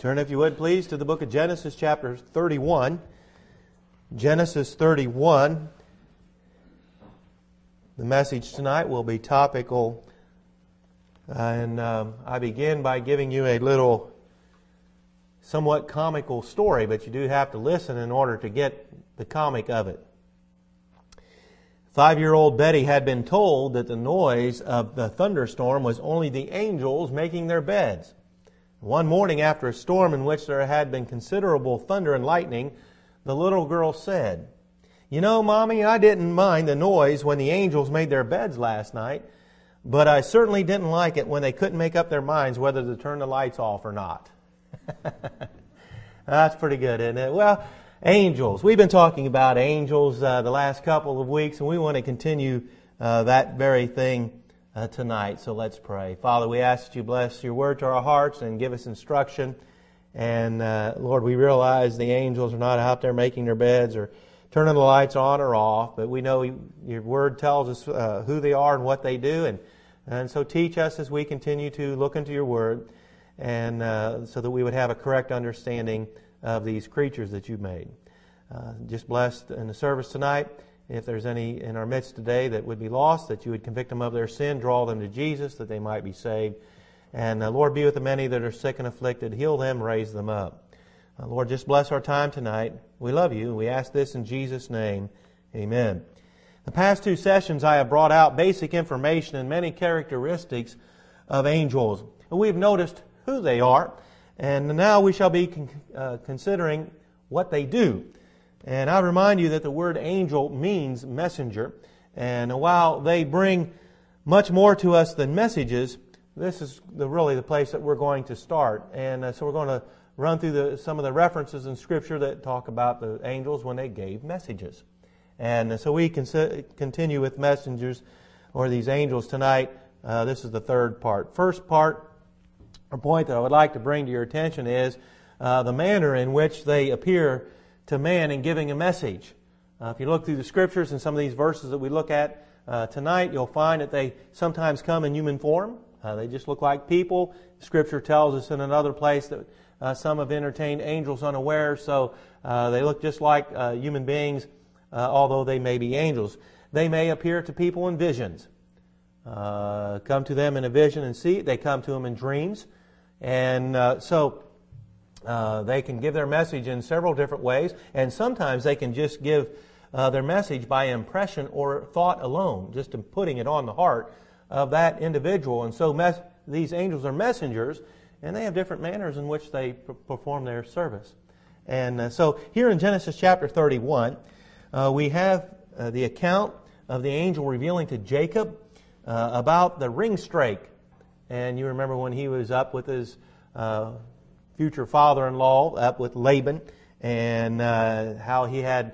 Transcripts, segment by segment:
Turn, if you would, please, to the book of Genesis, chapter 31. Genesis 31. The message tonight will be topical, and I begin by giving you a little, somewhat comical story, but you do have to listen in order to get the comic of it. 5-year-old Betty had been told that the noise of the thunderstorm was only the angels making their beds. One morning after a storm in which there had been considerable thunder and lightning, the little girl said, "You know, Mommy, I didn't mind the noise when the angels made their beds last night, but I certainly didn't like it when they couldn't make up their minds whether to turn the lights off or not." That's pretty good, isn't it? Well, angels. We've been talking about angels the last couple of weeks, and we want to continue that very thing tonight. So let's pray. Father, we ask that you bless your word to our hearts and give us instruction. And Lord, we realize the angels are not out there making their beds or turning the lights on or off, but we know your word tells us who they are and what they do. And so teach us as we continue to look into your word, and so that we would have a correct understanding of these creatures that you've made. Just blessed in the service tonight. If there's any in our midst today that would be lost, that you would convict them of their sin, draw them to Jesus, that they might be saved. And Lord, be with the many that are sick and afflicted. Heal them, raise them up. Lord, just bless our time tonight. We love you, and we ask this in Jesus' name. Amen. The past 2 sessions I have brought out basic information and many characteristics of angels. We've noticed who they are, and now we shall be considering what they do. And I remind you that the word angel means messenger. And while they bring much more to us than messages, this is really the place that we're going to start. And so we're going to run through some of the references in Scripture that talk about the angels when they gave messages. And so we continue with messengers, or these angels tonight. This is the third part. First part, or point that I would like to bring to your attention is the manner in which they appear to man in giving a message. If you look through the Scriptures and some of these verses that we look at tonight, you'll find that they sometimes come in human form. They just look like people. Scripture tells us in another place that some have entertained angels unaware, so they look just like human beings, although they may be angels. They may appear to people in visions. Come to them in a vision and see. They come to them in dreams. And so they can give their message in several different ways, and sometimes they can just give their message by impression or thought alone, just in putting it on the heart of that individual. And so these angels are messengers, and they have different manners in which they perform their service. And so here in Genesis chapter 31, we have the account of the angel revealing to Jacob about the ringstake. And you remember when he was up with his future father-in-law, up with Laban, and how he had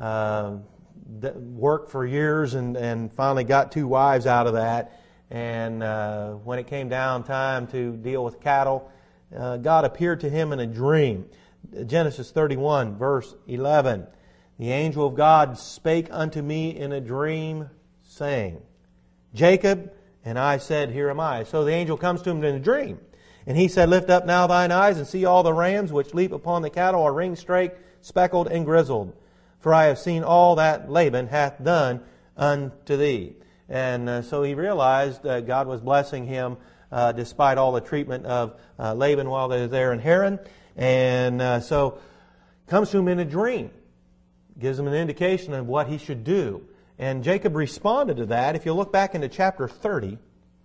worked for years and finally got 2 wives out of that. And when it came down time to deal with cattle, God appeared to him in a dream. Genesis 31, verse 11. "The angel of God spake unto me in a dream, saying, Jacob, and I said, Here am I." So the angel comes to him in a dream. And he said, "Lift up now thine eyes, and see all the rams which leap upon the cattle are ring-straked, speckled, and grizzled. For I have seen all that Laban hath done unto thee." And so he realized that God was blessing him despite all the treatment of Laban while they were there in Haran. And so comes to him in a dream. Gives him an indication of what he should do. And Jacob responded to that. If you look back into chapter 30,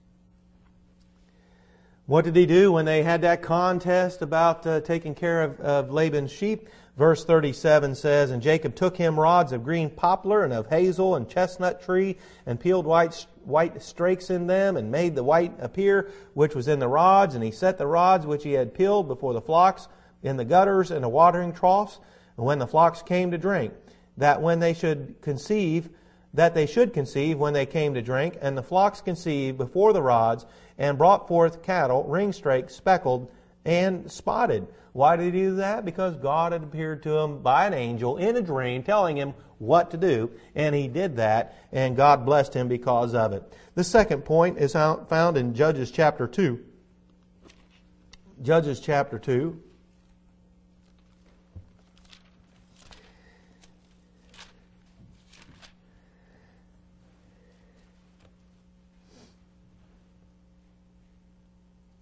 what did he do when they had that contest about taking care of Laban's sheep? Verse 37 says, "And Jacob took him rods of green poplar and of hazel and chestnut tree, and peeled white strakes in them, and made the white appear which was in the rods. And he set the rods which he had peeled before the flocks in the gutters and the watering troughs, and when the flocks came to drink, that they should conceive when they came to drink. And the flocks conceived before the rods, and brought forth cattle, ring-straked, speckled, and spotted." Why did he do that? Because God had appeared to him by an angel in a dream, telling him what to do, and he did that, and God blessed him because of it. The second point is found in Judges chapter 2. Judges chapter 2.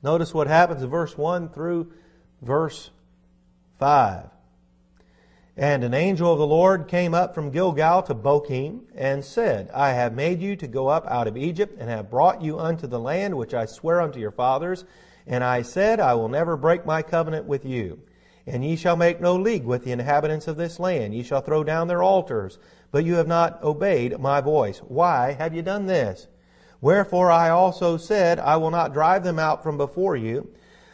Notice what happens in verse 1 through verse 5. And an angel of the Lord came up from Gilgal to Bochim, and said, I have made you to go up out of Egypt, and have brought you unto the land which I swear unto your fathers. And I said, I will never break my covenant with you. And ye shall make no league with the inhabitants of this land. Ye shall throw down their altars, but you have not obeyed my voice. Why have you done this? Wherefore I also said, I will not drive them out from before you,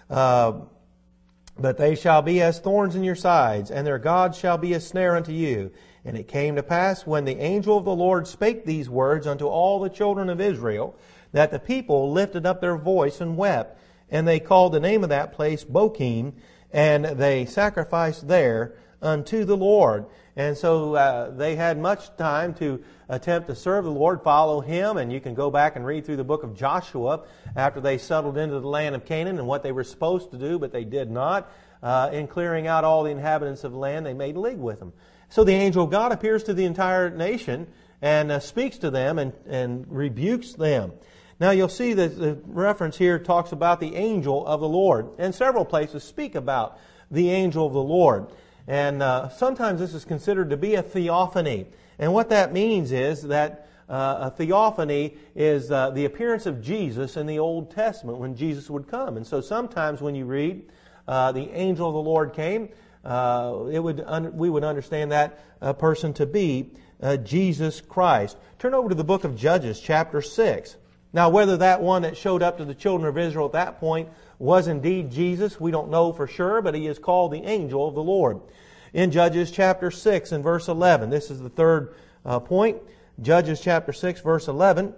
but they shall be as thorns in your sides, and their gods shall be a snare unto you. And it came to pass, when the angel of the Lord spake these words unto all the children of Israel, that the people lifted up their voice and wept. And they called the name of that place Bochim, and they sacrificed there unto the Lord. And so they had much time to attempt to serve the Lord, follow Him. And you can go back and read through the book of Joshua after they settled into the land of Canaan and what they were supposed to do, but they did not. In clearing out all the inhabitants of the land, they made league with them. So the angel of God appears to the entire nation and speaks to them and rebukes them. Now you'll see that the reference here talks about the angel of the Lord. And several places speak about the angel of the Lord. And sometimes this is considered to be a theophany. And what that means is that a theophany is the appearance of Jesus in the Old Testament when Jesus would come. And so sometimes when you read the angel of the Lord came, we would understand that person to be Jesus Christ. Turn over to the book of Judges, chapter 6. Now, whether that one that showed up to the children of Israel at that point was indeed Jesus, we don't know for sure, but he is called the angel of the Lord. In Judges chapter 6 and verse 11, this is the third point. Judges chapter 6, verse 11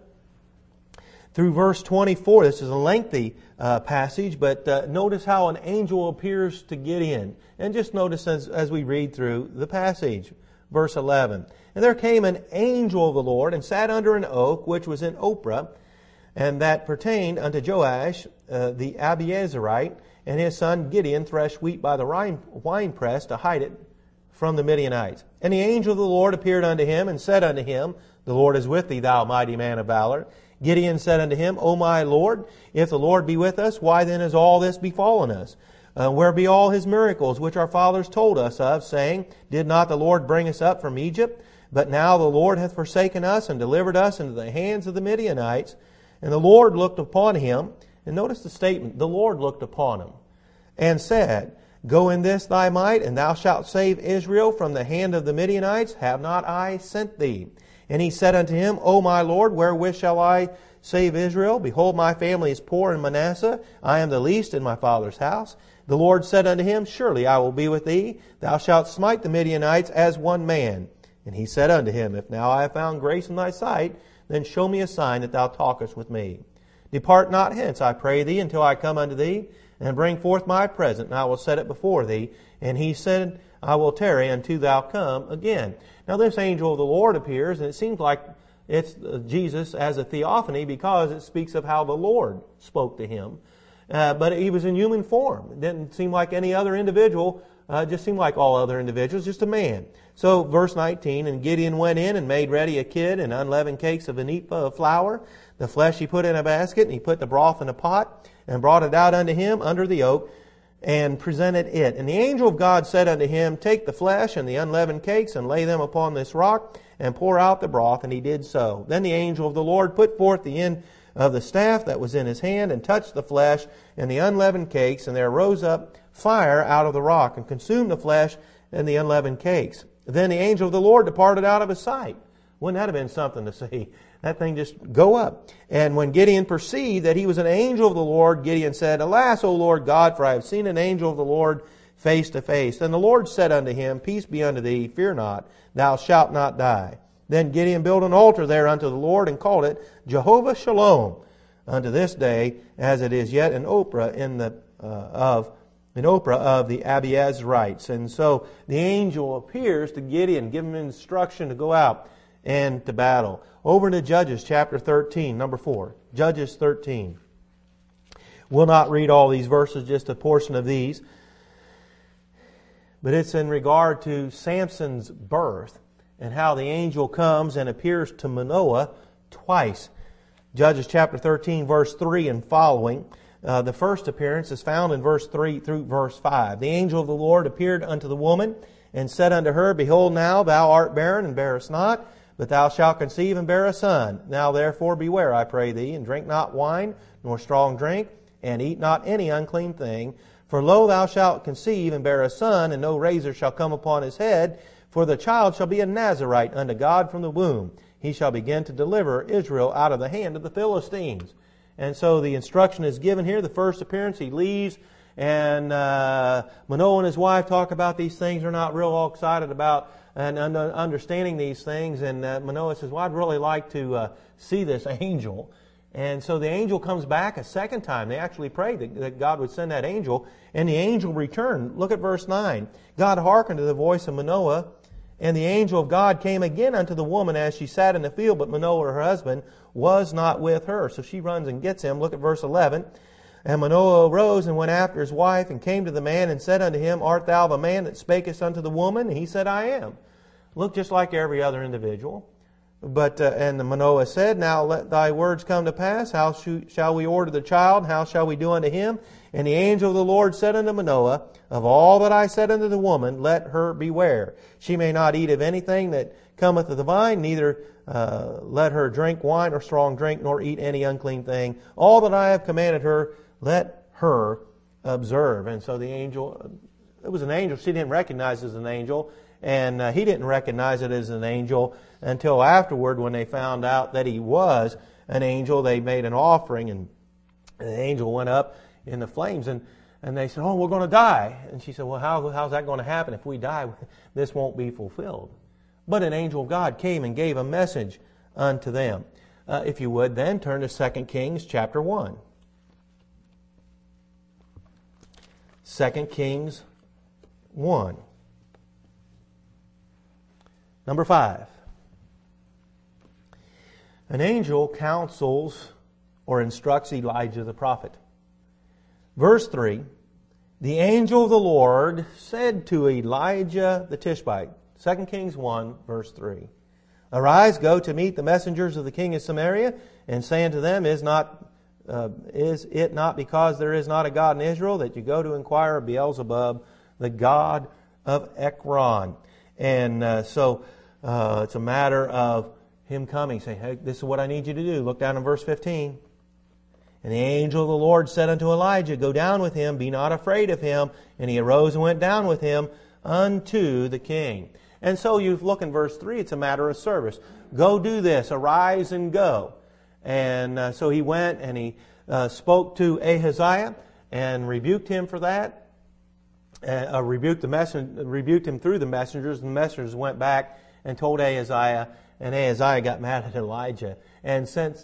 through verse 24. This is a lengthy passage, but notice how an angel appears to Gideon. And just notice as we read through the passage. Verse 11. And there came an angel of the Lord and sat under an oak which was in Ophrah, and that pertained unto Joash the Abiezrite, and his son Gideon threshed wheat by the winepress to hide it from the Midianites. And the angel of the Lord appeared unto him, and said unto him, The Lord is with thee, thou mighty man of valor. Gideon said unto him, O my Lord, if the Lord be with us, why then is all this befallen us? Where be all his miracles which our fathers told us of, saying, Did not the Lord bring us up from Egypt? But now the Lord hath forsaken us and delivered us into the hands of the Midianites. And the Lord looked upon him, and notice the statement, the Lord looked upon him, and said, Go in this thy might, and thou shalt save Israel from the hand of the Midianites. Have not I sent thee? And he said unto him, O my Lord, wherewith shall I save Israel? Behold, my family is poor in Manasseh. I am the least in my father's house. The Lord said unto him, Surely I will be with thee. Thou shalt smite the Midianites as one man. And he said unto him, If now I have found grace in thy sight, then show me a sign that thou talkest with me. Depart not hence, I pray thee, until I come unto thee, and bring forth my present, and I will set it before thee. And he said, I will tarry until thou come again. Now this angel of the Lord appears, and it seems like it's Jesus as a theophany because it speaks of how the Lord spoke to him. But he was in human form. It didn't seem like any other individual. Just seemed like all other individuals, just a man. So verse 19, And Gideon went in and made ready a kid and unleavened cakes of an ephah of flour. The flesh he put in a basket, and he put the broth in a pot, and brought it out unto him under the oak, and presented it. And the angel of God said unto him, Take the flesh and the unleavened cakes, and lay them upon this rock, and pour out the broth. And he did so. Then the angel of the Lord put forth the end of the staff that was in his hand, and touched the flesh and the unleavened cakes, and there rose up fire out of the rock, and consumed the flesh and the unleavened cakes. Then the angel of the Lord departed out of his sight. Wouldn't that have been something to see? That thing just go up. And when Gideon perceived that he was an angel of the Lord, Gideon said, Alas, O Lord God, for I have seen an angel of the Lord face to face. Then the Lord said unto him, Peace be unto thee, fear not, thou shalt not die. Then Gideon built an altar there unto the Lord, and called it Jehovah Shalom, unto this day, as it is yet in Ophrah of the Abiezrites. And so the angel appears to Gideon, give him instruction to go out and to battle. Over to Judges chapter 13, number 4. Judges 13. We'll not read all these verses, just a portion of these. But it's in regard to Samson's birth and how the angel comes and appears to Manoah twice. Judges chapter 13, verse 3 and following. The first appearance is found in verse 3 through verse 5. The angel of the Lord appeared unto the woman, and said unto her, Behold, now thou art barren, and bearest not, but thou shalt conceive and bear a son. Now therefore beware, I pray thee, and drink not wine, nor strong drink, and eat not any unclean thing. For lo, thou shalt conceive and bear a son, and no razor shall come upon his head, for the child shall be a Nazarite unto God from the womb. He shall begin to deliver Israel out of the hand of the Philistines. And so the instruction is given here. The first appearance, he leaves, and Manoah and his wife talk about these things. They're not real all excited about and understanding these things. And Manoah says, well, I'd really like to see this angel. And so the angel comes back a second time. They actually prayed that God would send that angel, and the angel returned. Look at verse 9. God hearkened to the voice of Manoah, and the angel of God came again unto the woman as she sat in the field, but Manoah, her husband, was not with her. So she runs and gets him. Look at verse 11. And Manoah arose and went after his wife, and came to the man and said unto him, Art thou the man that spakest unto the woman? And he said, I am. Look just like every other individual. But and Manoah said, Now let thy words come to pass. How shall we order the child? How shall we do unto him? And the angel of the Lord said unto Manoah, Of all that I said unto the woman, let her beware. She may not eat of anything that cometh of the vine, neither let her drink wine or strong drink, nor eat any unclean thing. All that I have commanded her, let her observe. And so the angel, it was an angel. She didn't recognize it as an angel, and he didn't recognize it as an angel until afterward, when they found out that he was an angel. They made an offering, and the angel went up in the flames, and they said, oh, we're going to die. And she said, well, how's that going to happen? If we die, this won't be fulfilled. But an angel of God came and gave a message unto them. If you would, then turn to 2 Kings chapter 1. 2 Kings 1. Number 5. An angel counsels or instructs Elijah the prophet. Verse 3, the angel of the Lord said to Elijah the Tishbite, 2 Kings 1, verse 3, Arise, go to meet the messengers of the king of Samaria, and say unto them, Is it not because there is not a God in Israel that you go to inquire of Beelzebub, the god of Ekron? And so it's a matter of him coming, saying, hey, this is what I need you to do. Look down in verse 15. And the angel of the Lord said unto Elijah, Go down with him, be not afraid of him. And he arose and went down with him unto the king. And so you look in verse 3, it's a matter of service. Go do this, arise and go. And so he went and he spoke to Ahaziah and rebuked him for that. Rebuked him through the messengers. And the messengers went back and told Ahaziah, and Ahaziah got mad at Elijah and sent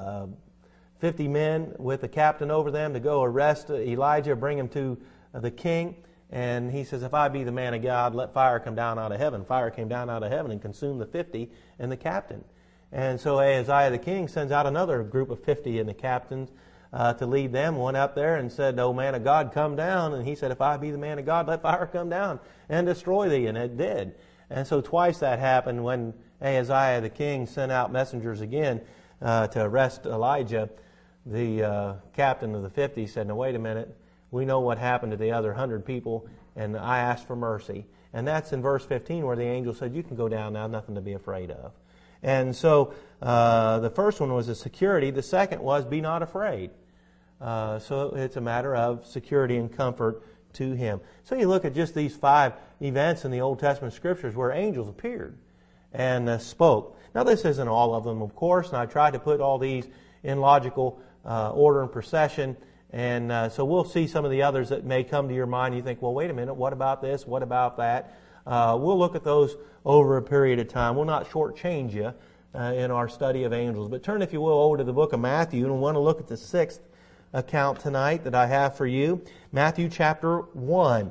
50 men with a captain over them to go arrest Elijah, bring him to the king. And he says, if I be the man of God, let fire come down out of heaven. Fire came down out of heaven and consumed the 50 and the captain. And so Ahaziah the king sends out another group of 50 and the captains to lead them. Went up there and said, O man of God, come down. And he said, if I be the man of God, let fire come down and destroy thee. And it did. And so twice that happened when Ahaziah the king sent out messengers again to arrest Elijah. The captain of the 50 said, now wait a minute. We know what happened to the other 100 people, and I asked for mercy. And that's in verse 15 where the angel said, you can go down now, nothing to be afraid of. And so the first one was a security. The second was be not afraid. So it's a matter of security and comfort to him. So you look at just these 5 events in the Old Testament Scriptures where angels appeared and spoke. Now this isn't all of them, of course, and I tried to put all these in logical order and procession. And so we'll see some of the others that may come to your mind. You think, well, wait a minute, what about this? What about that? We'll look at those over a period of time. We'll not shortchange you in our study of angels. But turn, if you will, over to the book of Matthew, and we want to look at the 6th account tonight that I have for you. Matthew chapter 1.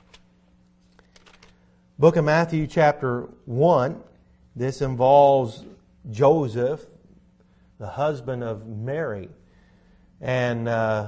Book of Matthew chapter 1. This involves Joseph, the husband of Mary. And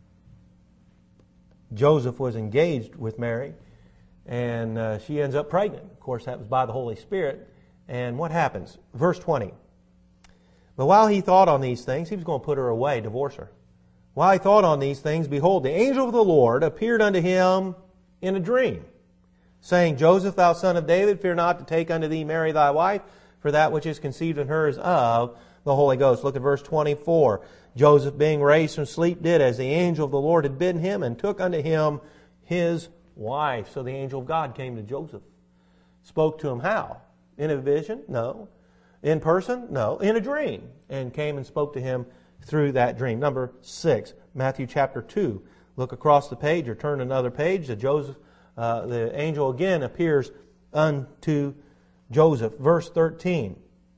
Joseph was engaged with Mary, and she ends up pregnant. Of course, that was by the Holy Spirit. And what happens? Verse 20. But while he thought on these things, he was going to put her away, divorce her. While he thought on these things, behold, the angel of the Lord appeared unto him in a dream, saying, Joseph, thou son of David, fear not to take unto thee Mary thy wife, for that which is conceived in her is of the Holy Ghost. Look at verse 24. Joseph, being raised from sleep, did as the angel of the Lord had bidden him, and took unto him his wife. So the angel of God came to Joseph. Spoke to him how? In a vision? No. In person? No. In a dream. And came and spoke to him through that dream. Number 6, Matthew chapter 2. Look across the page or turn another page. The angel again appears unto Joseph. Verse 13.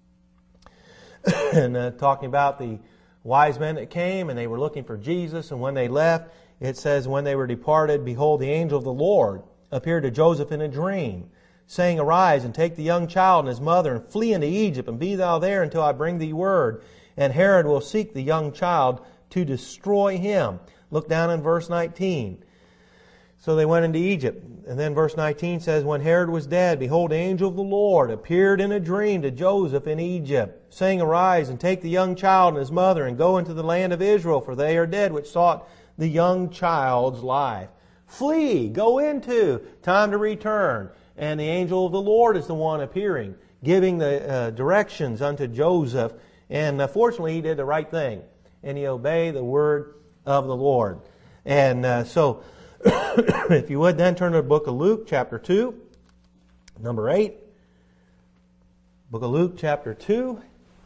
And talking about the wise men that came and they were looking for Jesus, and when they left, it says, when they were departed, behold, the angel of the Lord appeared to Joseph in a dream, saying, Arise and take the young child and his mother and flee into Egypt, and be thou there until I bring thee word. And Herod will seek the young child to destroy him. Look down in verse 19. So they went into Egypt. And then verse 19 says, When Herod was dead, behold, the angel of the Lord appeared in a dream to Joseph in Egypt, saying, Arise and take the young child and his mother and go into the land of Israel, for they are dead which sought the young child's life. Flee, go into, time to return. And the angel of the Lord is the one appearing, giving the directions unto Joseph. And fortunately, he did the right thing. And he obeyed the word of the Lord. And so, if you would then turn to the book of Luke, chapter 2, number 8. Book of Luke, chapter 2.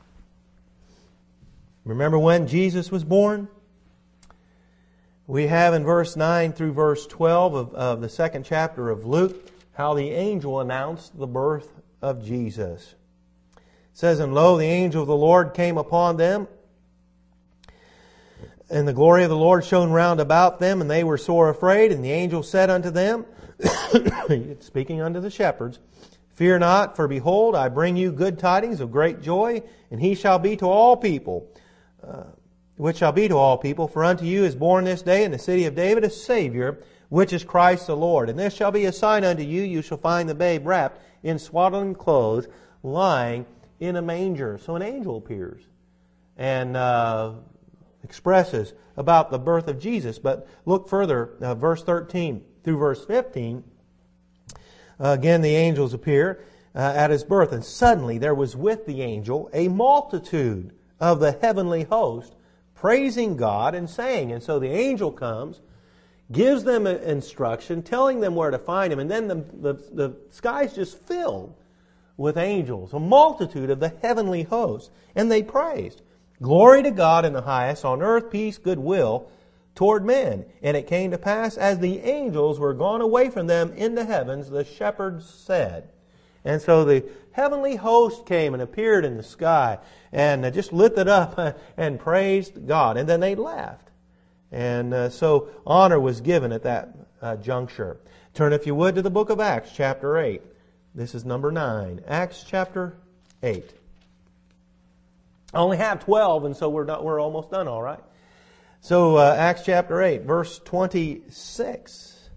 Remember when Jesus was born? We have in verse 9 through verse 12 of the second chapter of Luke how the angel announced the birth of Jesus. It says, And lo, the angel of the Lord came upon them, and the glory of the Lord shone round about them, and they were sore afraid. And the angel said unto them, speaking unto the shepherds, Fear not, for behold, I bring you good tidings of great joy, and he shall be to all people, which shall be to all people. For unto you is born this day in the city of David a Savior, which is Christ the Lord. And this shall be a sign unto you, you shall find the babe wrapped in swaddling clothes, lying in a manger. So an angel appears and expresses about the birth of Jesus. But look further, verse 13 through verse 15. Again, the angels appear at his birth. And suddenly there was with the angel a multitude of the heavenly host, praising God and saying. And so the angel comes, gives them instruction, telling them where to find him. And then the sky's just filled with angels, a multitude of the heavenly host. And they praised. Glory to God in the highest, on earth peace, goodwill toward men. And it came to pass, as the angels were gone away from them into heavens, the shepherds said. And so the heavenly host came and appeared in the sky and just lifted up and praised God. And then they left. And so honor was given at that juncture. Turn, if you would, to the book of Acts, chapter 8. This is number 9. Acts chapter 8. I only have 12, and so we're almost done, all right? So Acts chapter 8, verse 26.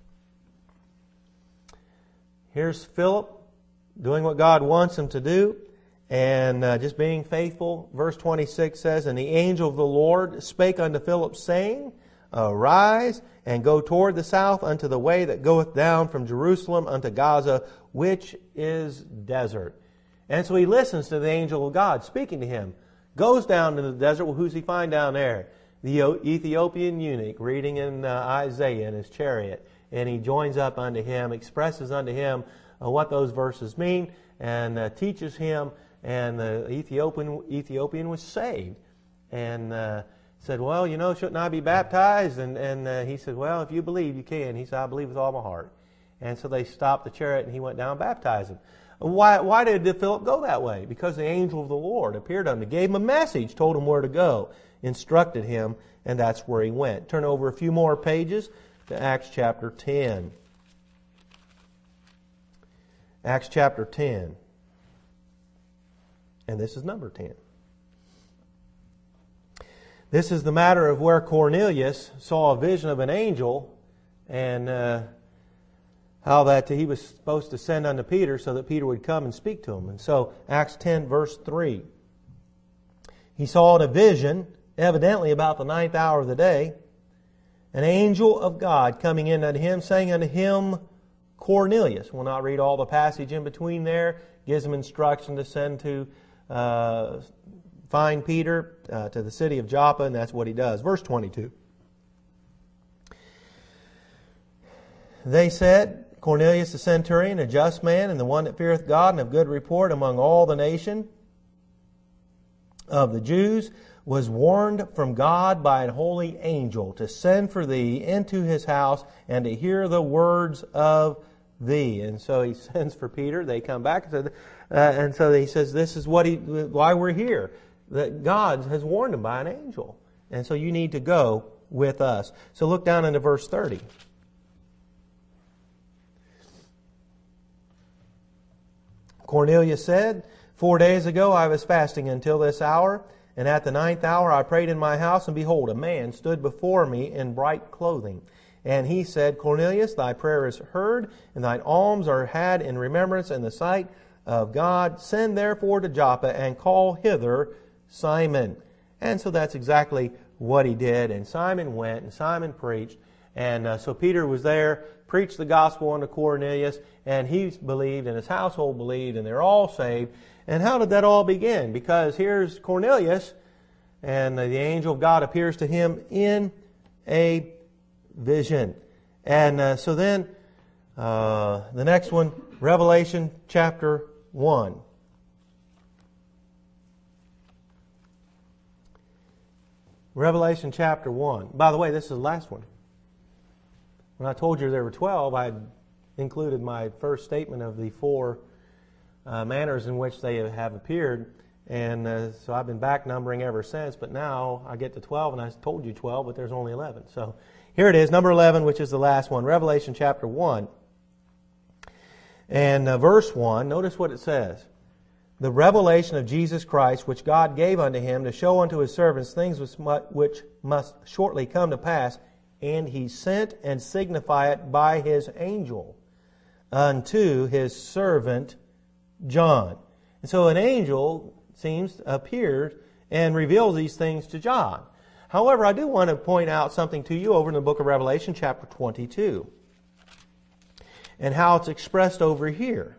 Here's Philip doing what God wants him to do and just being faithful. Verse 26 says, And the angel of the Lord spake unto Philip, saying, Arise and go toward the south unto the way that goeth down from Jerusalem unto Gaza, which is desert. And so he listens to the angel of God speaking to him. Goes down to the desert. Well, who's he find down there? The Ethiopian eunuch reading in Isaiah in his chariot. And he joins up unto him, expresses unto him what those verses mean, and teaches him. And the Ethiopian was saved. And said, well, shouldn't I be baptized? And he said, well, if you believe, you can. He said, I believe with all my heart. And so they stopped the chariot and he went down and baptized him. Why did Philip go that way? Because the angel of the Lord appeared unto him, gave him a message, told him where to go, instructed him, and that's where he went. Turn over a few more pages to Acts chapter 10. Acts chapter 10. And this is number 10. This is the matter of where Cornelius saw a vision of an angel and how that he was supposed to send unto Peter so that Peter would come and speak to him. And so, Acts 10, verse 3. He saw in a vision, evidently about the 9th hour of the day, an angel of God coming in unto him, saying unto him, Cornelius. We'll not read all the passage in between there. Gives him instruction to send to find Peter to the city of Joppa, and that's what he does. Verse 22. They said, Cornelius the centurion, a just man, and the one that feareth God, and of good report among all the nation of the Jews, was warned from God by an holy angel to send for thee into his house and to hear the words of thee. And so he sends for Peter. They come back and so he says, this is why we're here. That God has warned him by an angel. And so you need to go with us. So look down into verse 30. Cornelius said, 4 days ago I was fasting until this hour, and at the 9th hour I prayed in my house, and behold, a man stood before me in bright clothing. And he said, Cornelius, thy prayer is heard, and thine alms are had in remembrance in the sight of God. Send therefore to Joppa, and call hither Simon. And so that's exactly what he did. And Simon went, and Simon preached. And so Peter was there, preached the gospel unto Cornelius, and he believed, and his household believed, and they're all saved. And how did that all begin? Because here's Cornelius, and the angel of God appears to him in a vision. And so then, the next one, Revelation chapter 1. Revelation chapter 1. By the way, this is the last one. When I told you there were 12, I included my first statement of the 4 manners in which they have appeared. And so I've been back numbering ever since, but now I get to 12, and I told you 12, but there's only 11. So here it is, number 11, which is the last one, Revelation chapter 1. And verse 1, notice what it says. The revelation of Jesus Christ, which God gave unto him to show unto his servants things which must shortly come to pass, and he sent and signified it by his angel unto his servant John. And so an angel appears and reveals these things to John. However, I do want to point out something to you over in the book of Revelation, chapter 22, and how it's expressed over here.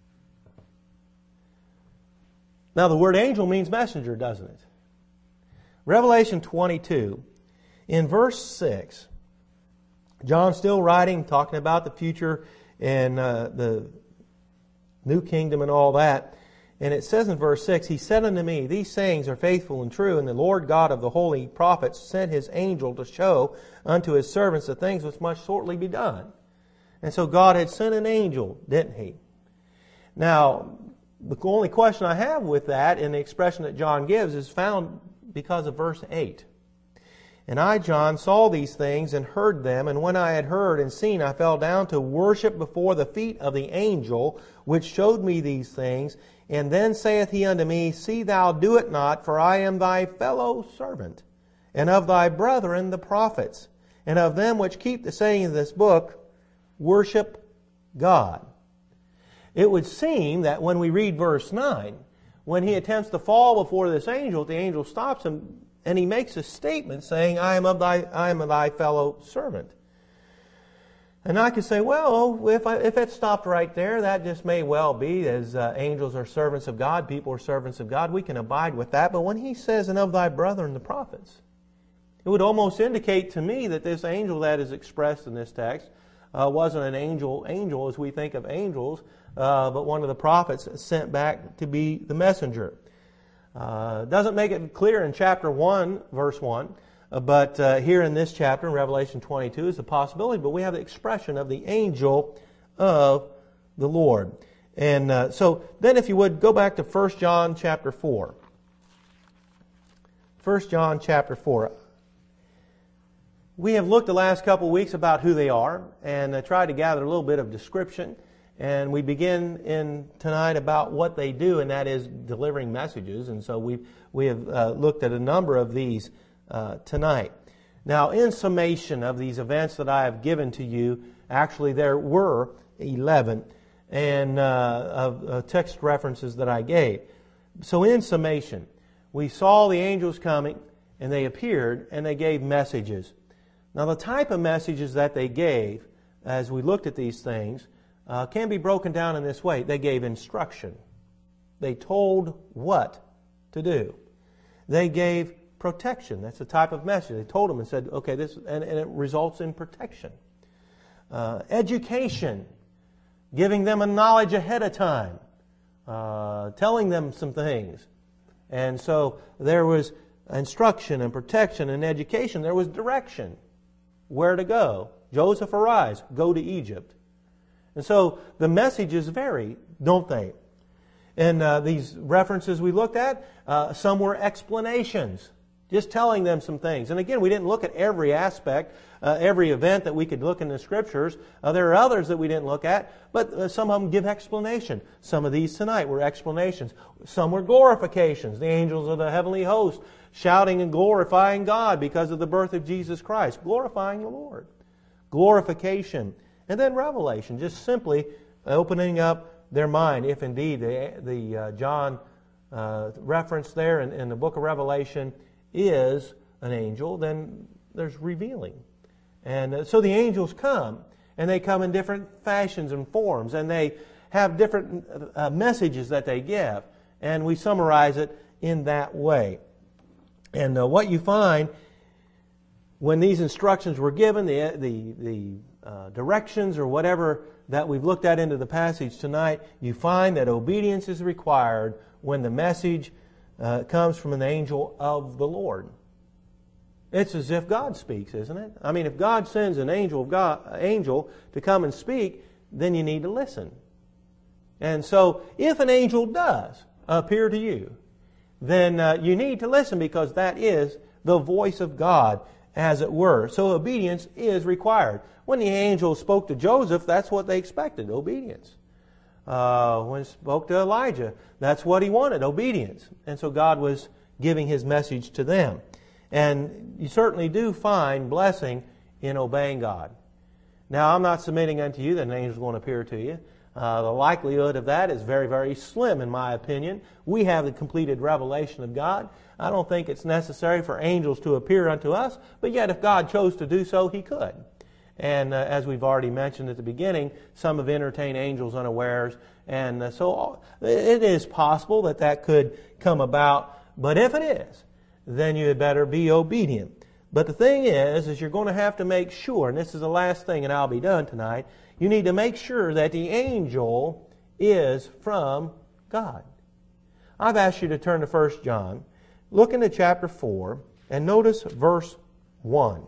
Now, the word angel means messenger, doesn't it? Revelation 22, in verse 6, John's still writing, talking about the future and the new kingdom and all that. And it says in verse 6, He said unto me, These sayings are faithful and true, and the Lord God of the holy prophets sent His angel to show unto His servants the things which must shortly be done. And so God had sent an angel, didn't He? Now, the only question I have with that in the expression that John gives is found because of verse 8. And I, John, saw these things and heard them, and when I had heard and seen, I fell down to worship before the feet of the angel which showed me these things. And then saith he unto me, See thou do it not, for I am thy fellow servant, and of thy brethren the prophets, and of them which keep the saying of this book, worship God. It would seem that when we read verse 9, when he attempts to fall before this angel, the angel stops him, and he makes a statement saying, I am thy fellow servant. And I could say, well, if it stopped right there, that just may well be, as angels are servants of God, people are servants of God, we can abide with that. But when he says, and of thy brethren the prophets, it would almost indicate to me that this angel that is expressed in this text wasn't an angel as we think of angels, but one of the prophets sent back to be the messenger. Doesn't make it clear in chapter 1, verse 1, but here in this chapter, in Revelation 22, is a possibility, but we have the expression of the angel of the Lord. And so then if you would, go back to 1 John chapter 4. 1 John chapter 4. We have looked the last couple of weeks about who they are and tried to gather a little bit of description. And we begin tonight about what they do, and that is delivering messages. And so we have looked at a number of these tonight. Now, in summation of these events that I have given to you, actually there were 11 and of text references that I gave. So in summation, we saw the angels coming, and they appeared, and they gave messages. Now, the type of messages that they gave, as we looked at these things, can be broken down in this way. They gave instruction. They told what to do. They gave protection. That's the type of message. They told them and said, okay, this, and it results in protection. Education, giving them a knowledge ahead of time, telling them some things. And so there was instruction and protection and education. There was direction. Where to go. Joseph, arise, go to Egypt. And so the messages vary, don't they? And these references we looked at, some were explanations, just telling them some things. And again, we didn't look at every aspect, every event that we could look in the Scriptures. There are others that we didn't look at, but some of them give explanation. Some of these tonight were explanations. Some were glorifications, the angels of the heavenly host shouting and glorifying God because of the birth of Jesus Christ, glorifying the Lord. Glorification. And then revelation, just simply opening up their mind. If indeed the John reference there in the book of Revelation is an angel, then there's revealing. And so the angels come, and they come in different fashions and forms, and they have different messages that they give. And we summarize it in that way. And what you find when these instructions were given, the directions or whatever that we've looked at into the passage tonight, you find that obedience is required when the message comes from an angel of the Lord. It's as if God speaks, isn't it? I mean, if God sends an angel to come and speak, then you need to listen. And so, if an angel does appear to you, then you need to listen, because that is the voice of God, as it were. So obedience is required. When the angel spoke to Joseph, that's what they expected, obedience. When he spoke to Elijah, that's what he wanted, obedience. And so God was giving His message to them. And you certainly do find blessing in obeying God. Now, I'm not submitting unto you that an angel is going to appear to you. The likelihood of that is very, very slim, in my opinion. We have the completed revelation of God. I don't think it's necessary for angels to appear unto us, but yet if God chose to do so, He could. And as we've already mentioned at the beginning, some have entertained angels unawares, and so it is possible that that could come about. But if it is, then you had better be obedient. But the thing is you're going to have to make sure, and this is the last thing, and I'll be done tonight, you need to make sure that the angel is from God. I've asked you to turn to 1 John. Look into chapter 4 and notice verse 1.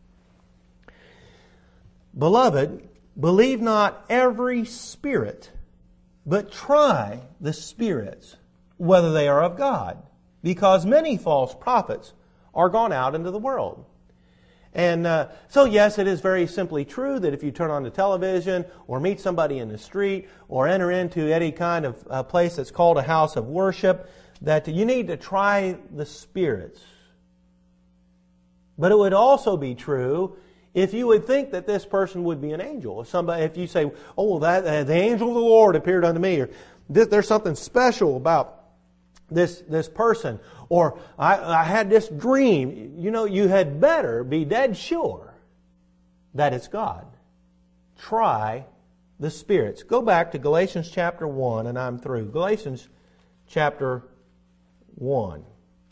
Beloved, believe not every spirit, but try the spirits, whether they are of God, because many false prophets are gone out into the world. And so yes, it is very simply true that if you turn on the television or meet somebody in the street or enter into any kind of place that's called a house of worship, that you need to try the spirits. But it would also be true if you would think that this person would be an angel. If you say, oh, that the angel of the Lord appeared unto me, or there's something special about this person, or I had this dream, you had better be dead sure that it's God. Try the spirits. Go back to Galatians chapter 1, and I'm through. Galatians chapter 1.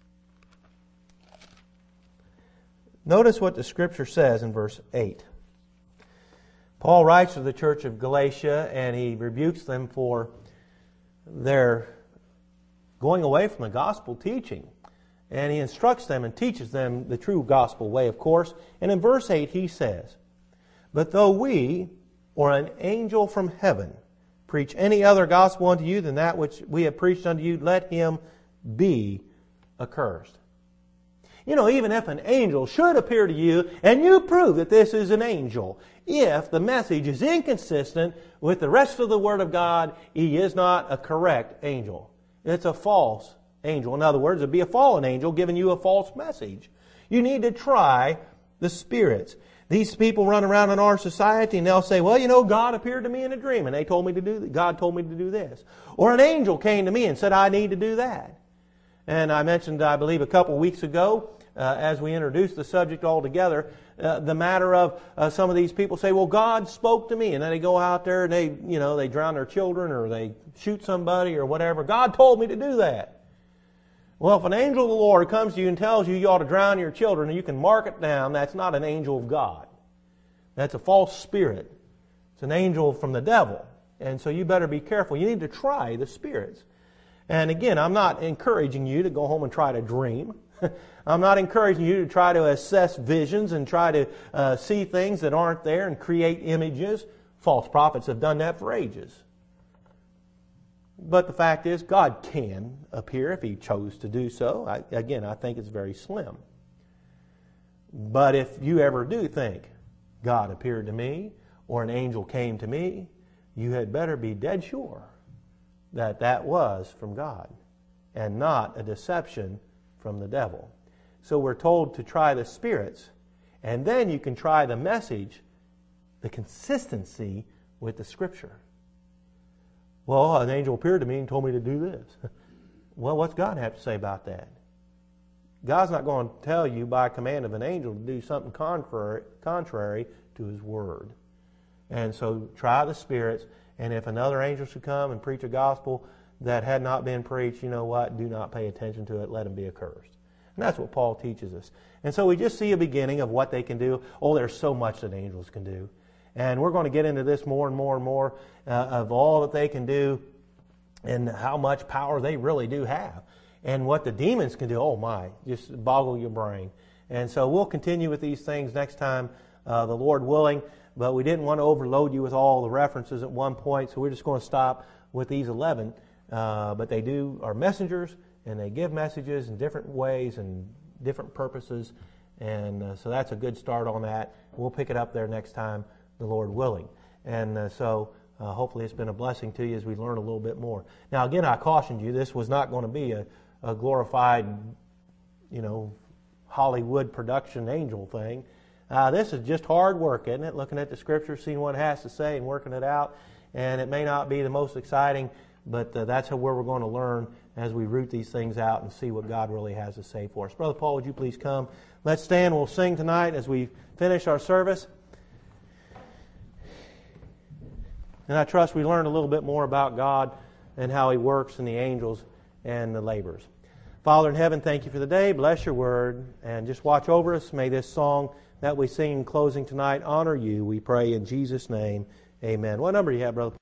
Notice what the Scripture says in verse 8. Paul writes to the church of Galatia, and he rebukes them for their going away from the gospel teaching. And he instructs them and teaches them the true gospel way, of course. And in verse 8 he says, but though we, or an angel from heaven, preach any other gospel unto you than that which we have preached unto you, let him be accursed. Even if an angel should appear to you, and you prove that this is an angel, if the message is inconsistent with the rest of the Word of God, he is not a correct angel. It's a false angel. In other words, it'd be a fallen angel giving you a false message. You need to try the spirits. These people run around in our society and they'll say, well, God appeared to me in a dream and God told me to do this. Or an angel came to me and said, I need to do that. And I mentioned, I believe, a couple weeks ago, as we introduced the subject altogether, the matter of some of these people say, well, God spoke to me, and then they go out there and they drown their children or they shoot somebody or whatever. God told me to do that. Well, if an angel of the Lord comes to you and tells you ought to drown your children and you can mark it down, that's not an angel of God. That's a false spirit. It's an angel from the devil. And so you better be careful. You need to try the spirits. And again, I'm not encouraging you to go home and try to dream. I'm not encouraging you to try to assess visions and try to see things that aren't there and create images. False prophets have done that for ages. But the fact is, God can appear if He chose to do so. I think it's very slim. But if you ever do think, God appeared to me, or an angel came to me, you had better be dead sure that that was from God and not a deception from the devil. So we're told to try the spirits, and then you can try the message, the consistency with the Scripture. Well, an angel appeared to me and told me to do this. Well, what's God have to say about that? God's not going to tell you by command of an angel to do something contrary to His Word. And so try the spirits, and if another angel should come and preach a gospel that had not been preached, you know what? Do not pay attention to it. Let him be accursed. And that's what Paul teaches us. And so we just see a beginning of what they can do. Oh, there's so much that angels can do. And we're going to get into this more and more and more of all that they can do and how much power they really do have. And what the demons can do, oh my, just boggle your brain. And so we'll continue with these things next time, the Lord willing. But we didn't want to overload you with all the references at one point, so we're just going to stop with these 11. But they are messengers, and they give messages in different ways and different purposes. And so that's a good start on that. We'll pick it up there next time, the Lord willing. And so hopefully it's been a blessing to you as we learn a little bit more. Now, again, I cautioned you, this was not going to be a glorified, Hollywood production angel thing. This is just hard work, isn't it? Looking at the Scripture, seeing what it has to say and working it out. And it may not be the most exciting, but that's where we're going to learn as we root these things out and see what God really has to say for us. Brother Paul, would you please come? Let's stand. We'll sing tonight as we finish our service. And I trust we learned a little bit more about God and how He works and the angels and the laborers. Father in heaven, thank you for the day. Bless your word. And just watch over us. May this song that we sing in closing tonight honor you. We pray in Jesus' name. Amen. What number do you have, Brother?